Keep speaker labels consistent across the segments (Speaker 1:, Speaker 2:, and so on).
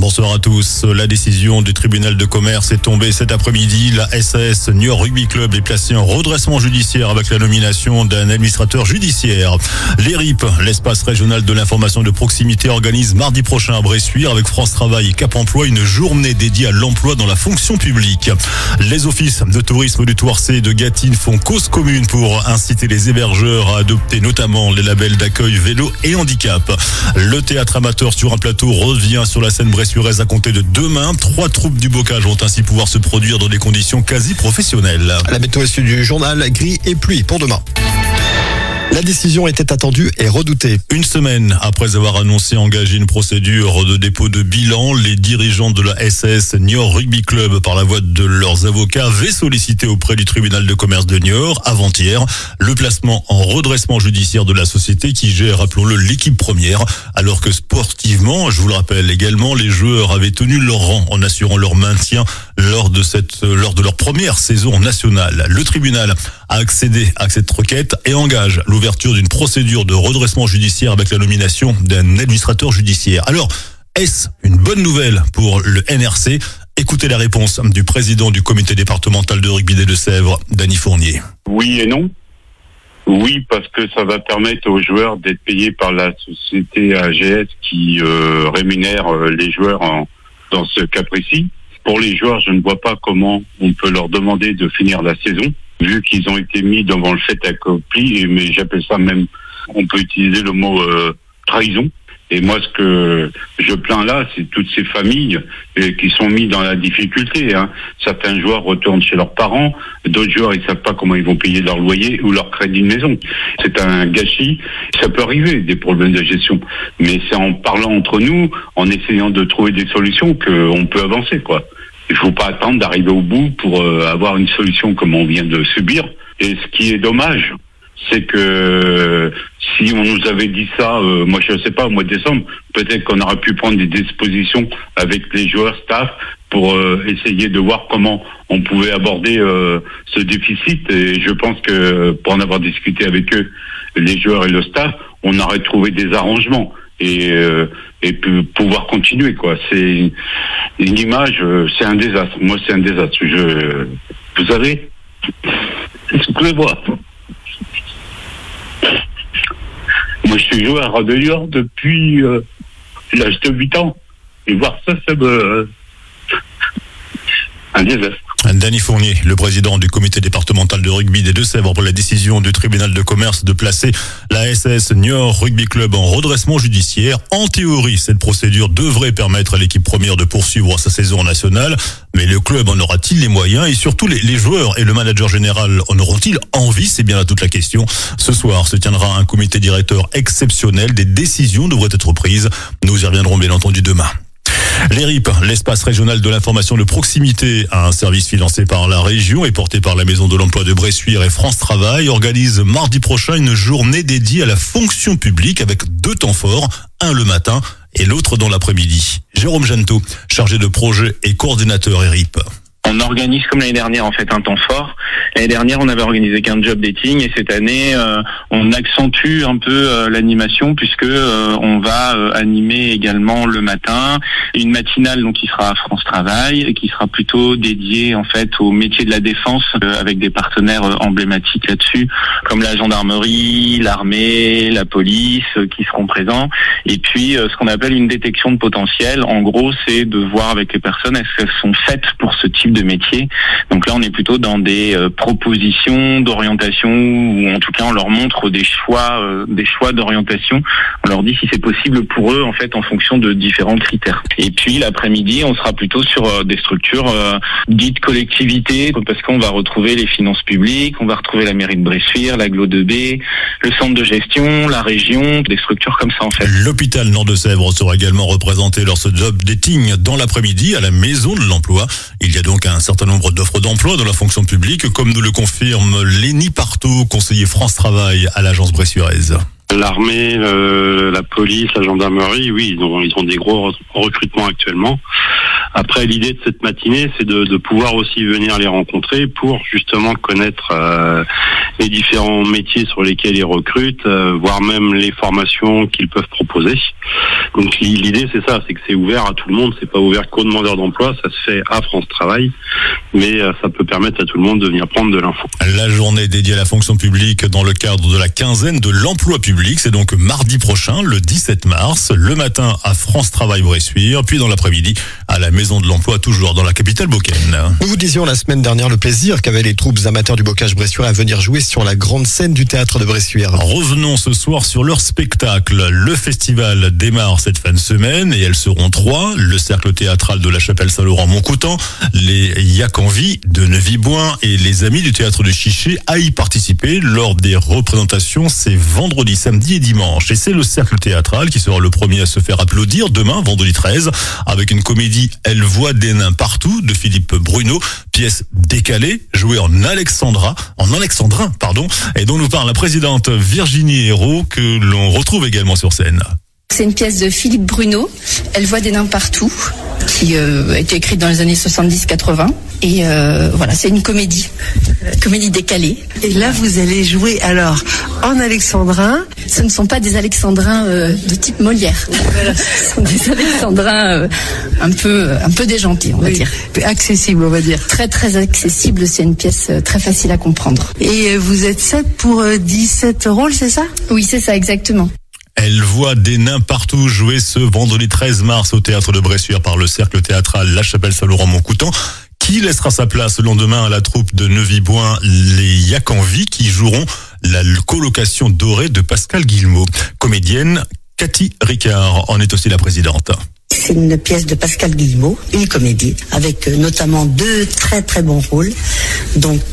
Speaker 1: Bonsoir à tous. La décision du tribunal de commerce est tombée cet après-midi. La SAS Niort Rugby Club est placée en redressement judiciaire avec la nomination d'un administrateur judiciaire. Les RIP, l'espace régional de l'information de proximité, organise mardi prochain à Bressuire avec France Travail et Cap Emploi une journée dédiée à l'emploi dans la fonction publique. Les offices de tourisme du Touarçais et de Gâtine font cause commune pour inciter les hébergeurs à adopter notamment les labels d'accueil vélo et handicap. Le théâtre amateur sur un plateau revient sur la scène bressuiraise à compter de demain. 3 troupes du bocage vont ainsi pouvoir se produire dans des conditions quasi professionnelles.
Speaker 2: La météo issue du journal, gris et pluie pour demain. La décision était attendue et redoutée.
Speaker 1: Une semaine après avoir annoncé engager une procédure de dépôt de bilan, les dirigeants de la SAS Niort Rugby Club, par la voix de leurs avocats, avaient sollicité auprès du tribunal de commerce de Niort, avant-hier, le placement en redressement judiciaire de la société qui gère, rappelons-le, l'équipe première, alors que sportivement, je vous le rappelle également, les joueurs avaient tenu leur rang en assurant leur maintien lors de leur première saison nationale. Le tribunal a accédé à cette requête et engage l'ouverture d'une procédure de redressement judiciaire avec la nomination d'un administrateur judiciaire. Alors, est-ce une bonne nouvelle pour le NRC ? Écoutez la réponse du président du comité départemental de rugby des Deux-Sèvres, Dany Fournier.
Speaker 3: Oui et non. Oui, parce que ça va permettre aux joueurs d'être payés par la société AGS qui rémunère les joueurs dans ce cas précis. Pour les joueurs, je ne vois pas comment on peut leur demander de finir la saison, vu qu'ils ont été mis devant le fait accompli, mais j'appelle ça même, on peut utiliser le mot trahison. Et moi, ce que je plains là, c'est toutes ces familles qui sont mis dans la difficulté. Certains joueurs retournent chez leurs parents, d'autres joueurs, ils savent pas comment ils vont payer leur loyer ou leur crédit de maison. C'est un gâchis. Ça peut arriver, des problèmes de gestion. Mais c'est en parlant entre nous, en essayant de trouver des solutions qu'on peut avancer, quoi. Il faut pas attendre d'arriver au bout pour avoir une solution comme on vient de subir. Et ce qui est dommage, c'est que si on nous avait dit ça, moi je sais pas, au mois de décembre, peut-être qu'on aurait pu prendre des dispositions avec les joueurs, staff, pour essayer de voir comment on pouvait aborder ce déficit. Et je pense que pour en avoir discuté avec eux, les joueurs et le staff, on aurait trouvé des arrangements et pouvoir continuer, quoi. C'est une image, c'est un désastre. Moi, c'est un désastre. Vous savez, excusez-moi. Moi, je suis joueur de Niort depuis l'âge de 8 ans. Et voir ça, ça me... un désastre.
Speaker 1: Dany Fournier, le président du comité départemental de rugby des Deux-Sèvres, pour la décision du tribunal de commerce de placer la SAS Niort Rugby Club en redressement judiciaire. En théorie, cette procédure devrait permettre à l'équipe première de poursuivre sa saison nationale. Mais le club en aura-t-il les moyens? Et surtout, les joueurs et le manager général en auront-ils envie? C'est bien là toute la question. Ce soir se tiendra un comité directeur exceptionnel. Des décisions devraient être prises. Nous y reviendrons bien entendu demain. Les RIP, l'espace régional de l'information de proximité, un service financé par la région et porté par la Maison de l'Emploi de Bressuire et France Travail, organise mardi prochain une journée dédiée à la fonction publique avec 2 temps forts, un le matin et l'autre dans l'après-midi. Jérôme Janto, chargé de projet et coordinateur RIP.
Speaker 4: On organise comme l'année dernière en fait un temps fort. L'année dernière on avait organisé qu'un job dating et cette année on accentue un peu l'animation puisque on va animer également le matin une matinale donc qui sera à France Travail et qui sera plutôt dédiée en fait au métier de la défense avec des partenaires emblématiques là-dessus comme la gendarmerie, l'armée, la police qui seront présents et puis ce qu'on appelle une détection de potentiel. En gros c'est de voir avec les personnes est-ce qu'elles sont faites pour ce type de métier. Donc là, on est plutôt dans des propositions d'orientation ou en tout cas, on leur montre des choix d'orientation. On leur dit si c'est possible pour eux, en fait, en fonction de différents critères. Et puis, l'après-midi, on sera plutôt sur des structures dites collectivités parce qu'on va retrouver les finances publiques, on va retrouver la mairie de Bressuire, l'agglo 2B, le centre de gestion, la région, des structures comme ça, en fait.
Speaker 1: L'hôpital Nord-de-Sèvres sera également représenté lors de ce job dating dans l'après-midi à la Maison de l'Emploi. Il y a donc un certain nombre d'offres d'emploi dans la fonction publique, comme nous le confirme Lénie Partot, conseiller France Travail à l'agence bressuiraise.
Speaker 5: L'armée, la police, la gendarmerie, oui, ils ont des gros recrutements actuellement. Après, l'idée de cette matinée, c'est de pouvoir aussi venir les rencontrer pour justement connaître les différents métiers sur lesquels ils recrutent, voire même les formations qu'ils peuvent proposer. Donc l'idée, c'est ça, c'est que c'est ouvert à tout le monde, c'est pas ouvert qu'aux demandeurs d'emploi, ça se fait à France Travail, mais ça peut permettre à tout le monde de venir prendre de l'info.
Speaker 1: La journée dédiée à la fonction publique dans le cadre de la quinzaine de l'emploi public, c'est donc mardi prochain, le 17 mars, le matin à France Travail Bressuire, puis dans l'après-midi à la Maison de l'Emploi, toujours dans la capitale boccaine.
Speaker 2: Nous vous disions la semaine dernière le plaisir qu'avaient les troupes amateurs du bocage bressuire à venir jouer sur la grande scène du théâtre de Bressuire.
Speaker 1: Revenons ce soir sur leur spectacle. Le festival démarre cette fin de semaine et elles seront 3. Le cercle théâtral de la Chapelle Saint-Laurent-Montcoutan, les Yacanvi de Neuvy-Boin et les amis du théâtre de Chiché à y participer lors des représentations. C'est vendredi, samedi et dimanche. Et c'est le cercle théâtral qui sera le premier à se faire applaudir demain, vendredi 13, avec une comédie Elle voit des nains partout de Philippe Bruno, pièce décalée, jouée en alexandrin, et dont nous parle la présidente Virginie Hérault, que l'on retrouve également sur scène.
Speaker 6: C'est une pièce de Philippe Bruno, Elle voit des nains partout, qui a été écrite dans les années 70-80. Et voilà, c'est une comédie décalée.
Speaker 7: Et là, vous allez jouer alors en alexandrin.
Speaker 6: Ce ne sont pas des alexandrins de type Molière. Voilà. Ce sont des alexandrins un peu déjantés, on va dire.
Speaker 7: Accessible, on va dire.
Speaker 6: Très, très accessible. C'est une pièce très facile à comprendre.
Speaker 7: Et vous êtes 7 pour 17 rôles, c'est ça?
Speaker 6: Oui, c'est ça, exactement.
Speaker 1: Elle voit des nains partout, jouer ce vendredi 13 mars au théâtre de Bressuire par le cercle théâtral La Chapelle Saint-Laurent-Montcoutan, qui laissera sa place le lendemain à la troupe de Neuvy-Boin, les Yacanvi, qui joueront la colocation dorée de Pascal Guillemot. Comédienne, Cathy Ricard en est aussi la présidente.
Speaker 8: C'est une pièce de Pascal Guillemot, une comédie, avec notamment 2 très très bons rôles. Donc,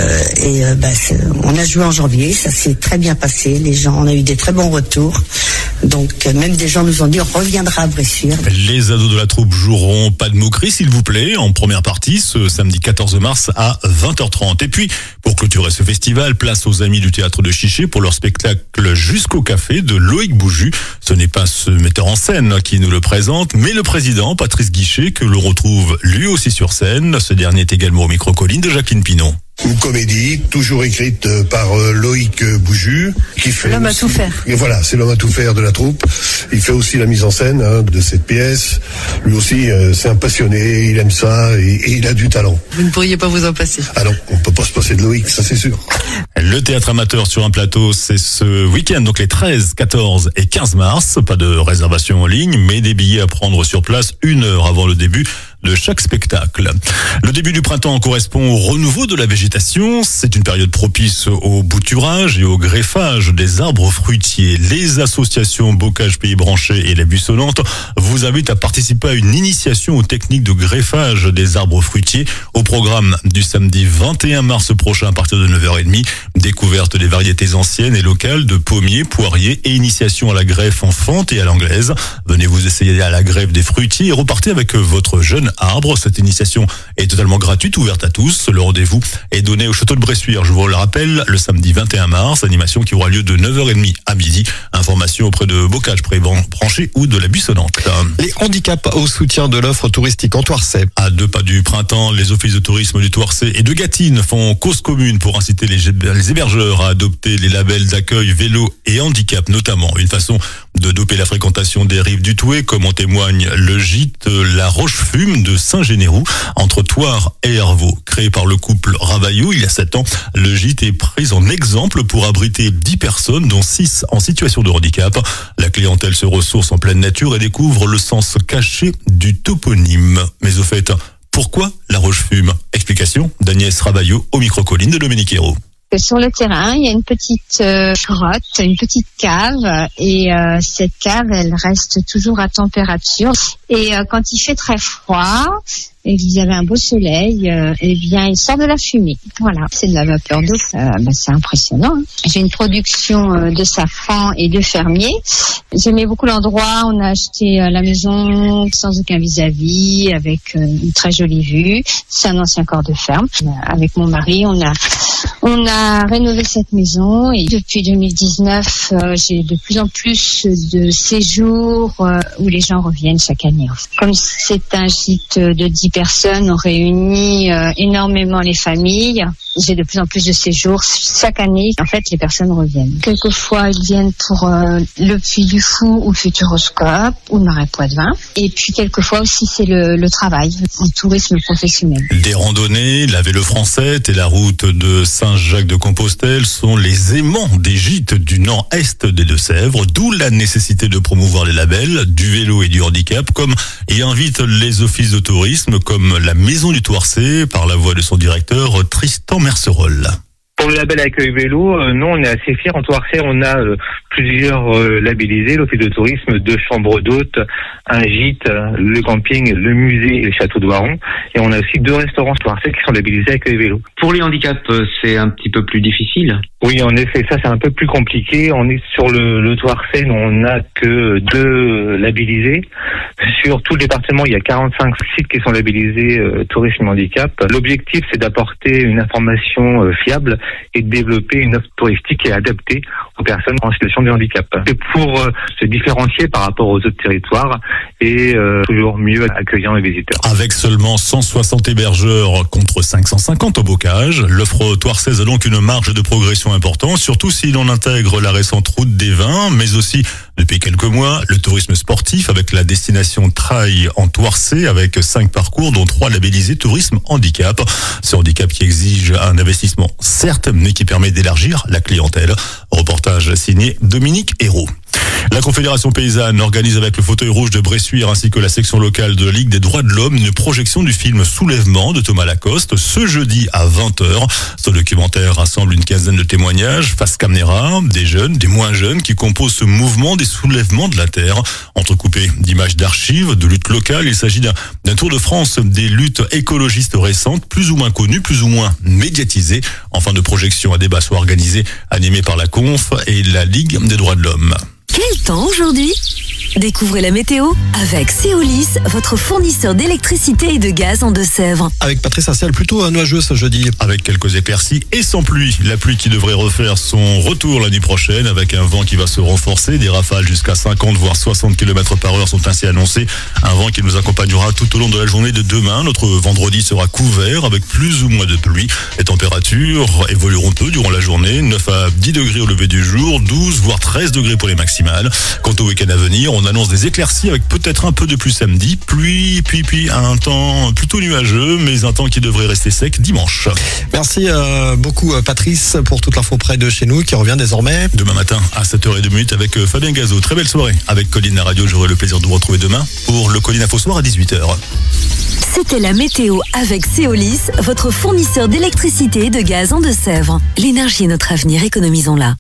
Speaker 8: on a joué en janvier, ça s'est très bien passé. On a eu des très bons retours. Donc, même des gens nous ont dit, on reviendra à Bressuire.
Speaker 1: Les ados de la troupe joueront Pas de moquerie, s'il vous plaît, en première partie, ce samedi 14 mars à 20h30. Et puis, pour clôturer ce festival, place aux amis du théâtre de Chiché pour leur spectacle Jusqu'au café de Loïc Bouju. Ce n'est pas ce metteur en scène qui nous le présente, mais le président, Patrice Guichet, que l'on retrouve lui aussi sur scène. Ce dernier est également au micro-colline de Jacqueline Pinon.
Speaker 9: Une comédie, toujours écrite par Loïc Bouju, qui fait
Speaker 7: l'homme à tout faire.
Speaker 9: Et voilà, c'est l'homme à tout faire de la troupe. Il fait aussi la mise en scène de cette pièce. Lui aussi, c'est un passionné, il aime ça et il a du talent.
Speaker 7: Vous ne pourriez pas vous en passer?
Speaker 9: Ah non, on peut pas se passer de Loïc, ça c'est sûr.
Speaker 1: Le théâtre amateur sur un plateau, c'est ce week-end, donc les 13, 14 et 15 mars. Pas de réservation en ligne, mais des billets à prendre sur place 1 heure avant le début de chaque spectacle. Le début du printemps correspond au renouveau de la végétation. C'est une période propice au bouturage et au greffage des arbres fruitiers. Les associations Bocage Pays Branché et La Buissonnante vous invitent à participer à une initiation aux techniques de greffage des arbres fruitiers au programme du samedi 21 mars prochain à partir de 9h30. Découverte des variétés anciennes et locales de pommiers, poiriers et initiation à la greffe en fente et à l'anglaise. Venez vous essayer à la greffe des fruitiers et repartez avec votre jeune arbre. Cette initiation est totalement gratuite, ouverte à tous. Le rendez-vous est donné au château de Bressuire, je vous le rappelle, le samedi 21 mars, animation qui aura lieu de 9h30 à midi. Information auprès de Bocage Pré Branché ou de La Buissonnante.
Speaker 2: Les handicaps au soutien de l'offre touristique en Thouarçais.
Speaker 1: À 2 pas du printemps, les offices de tourisme du Thouarçais et de Gâtine font cause commune pour inciter les hébergeurs à adopter les labels d'accueil vélo et handicap notamment. Une façon de doper la fréquentation des rives du Thouet, comme en témoigne le gîte La Roche-Fume de Saint-Généroux, entre Thouars et Hervaux. Créé par le couple Ravaillou il y a 7 ans, le gîte est pris en exemple pour abriter 10 personnes, dont 6 en situation de handicap. La clientèle se ressource en pleine nature et découvre le sens caché du toponyme. Mais au fait, pourquoi La Roche-Fume? Explication d'Agnès Ravaillou au micro-colline de Dominique Hérault.
Speaker 10: Sur le terrain, il y a une petite grotte, une petite cave, et cette cave, elle reste toujours à température. Et quand il fait très froid, et que vous avez un beau soleil, eh bien, il sort de la fumée. Voilà, c'est de la vapeur d'eau, c'est impressionnant. Hein. J'ai une production de safran et de fermier. J'aimais beaucoup l'endroit. On a acheté la maison sans aucun vis-à-vis, avec une très jolie vue. C'est un ancien corps de ferme. Avec mon mari, on a rénové cette maison et depuis 2019, j'ai de plus en plus de séjours où les gens reviennent chaque année. année. Comme c'est un gîte de 10 personnes, on réunit énormément les familles. J'ai de plus en plus de séjours. Chaque année, en fait, les personnes reviennent. Quelquefois, ils viennent pour le Puy du Fou ou le Futuroscope ou le Marais Poitevin. Et puis, quelquefois aussi, c'est le travail, en tourisme professionnel.
Speaker 1: Des randonnées, la Vélo Française et la route de Saint-Jacques-de-Compostelle sont les aimants des gîtes du nord-est des Deux-Sèvres, d'où la nécessité de promouvoir les labels du vélo et du handicap, comme y invitent les offices de tourisme, comme la Maison du Thouarcet, par la voix de son directeur Tristan Mercerol.
Speaker 11: Pour le label Accueil Vélo, nous on est assez fiers. En Thouarcet, on a plusieurs labellisés, l'office de tourisme, 2 chambres d'hôtes, un gîte, le camping, le musée et le château de Voiron. Et on a aussi 2 restaurants Thouarcet qui sont labellisés Accueil Vélo.
Speaker 12: Pour les handicaps, c'est un petit peu plus difficile.
Speaker 11: Oui, en effet, ça c'est un peu plus compliqué. On est sur le Thouarcet, on n'a que 2 labellisés. Sur tout le département, il y a 45 sites qui sont labellisés tourisme handicap. L'objectif, c'est d'apporter une information fiable et de développer une offre touristique qui est adaptée aux personnes en situation de handicap. C'est pour se différencier par rapport aux autres territoires et toujours mieux accueillir les visiteurs.
Speaker 1: Avec seulement 160 hébergeurs contre 550 au bocage, l'offre thouarçaise a donc une marge de progression importante, surtout si l'on intègre la récente route des vins, mais aussi depuis quelques mois, le tourisme sportif avec la destination Trail en Thouarcet avec 5 parcours dont 3 labellisés tourisme handicap. Ce handicap qui exige un investissement certes, mais qui permet d'élargir la clientèle. Reportage signé Dominique Hérault. La Confédération Paysanne organise avec le Fauteuil Rouge de Bressuire ainsi que la section locale de la Ligue des droits de l'homme une projection du film Soulèvement de Thomas Lacoste ce jeudi à 20h. Ce documentaire rassemble une quinzaine de témoignages face caméra, des jeunes, des moins jeunes qui composent ce mouvement des soulèvements de la terre. Entrecoupé d'images d'archives, de luttes locales, il s'agit d'un tour de France des luttes écologistes récentes, plus ou moins connues, plus ou moins médiatisées. En fin de projection, un débat soit organisé, animé par la Conf et la Ligue des droits de l'homme.
Speaker 13: Quel temps aujourd'hui ? Découvrez la météo avec Céolis, votre fournisseur d'électricité et de gaz en Deux-Sèvres.
Speaker 2: Avec Patrice, un ciel plutôt nuageux ce jeudi.
Speaker 1: Avec quelques éclaircies et sans pluie. La pluie qui devrait refaire son retour l'année prochaine avec un vent qui va se renforcer. Des rafales jusqu'à 50 voire 60 km/h sont ainsi annoncées. Un vent qui nous accompagnera tout au long de la journée de demain. Notre vendredi sera couvert avec plus ou moins de pluie. Les températures évolueront peu durant la journée. 9 à 10 degrés au lever du jour, 12 voire 13 degrés pour les maximales. Quant au week-end à venir, on annonce des éclaircies avec peut-être un peu de pluie samedi, pluie, puis un temps plutôt nuageux, mais un temps qui devrait rester sec dimanche.
Speaker 2: Merci beaucoup Patrice pour toute l'info près de chez nous qui revient désormais
Speaker 1: demain matin à 7h30 avec Fabien Gazot. Très belle soirée avec Colline la radio. J'aurai le plaisir de vous retrouver demain pour le Colline Info Soir à 18h.
Speaker 13: C'était la météo avec Céolis, votre fournisseur d'électricité et de gaz en Deux-Sèvres. L'énergie est notre avenir, économisons-la.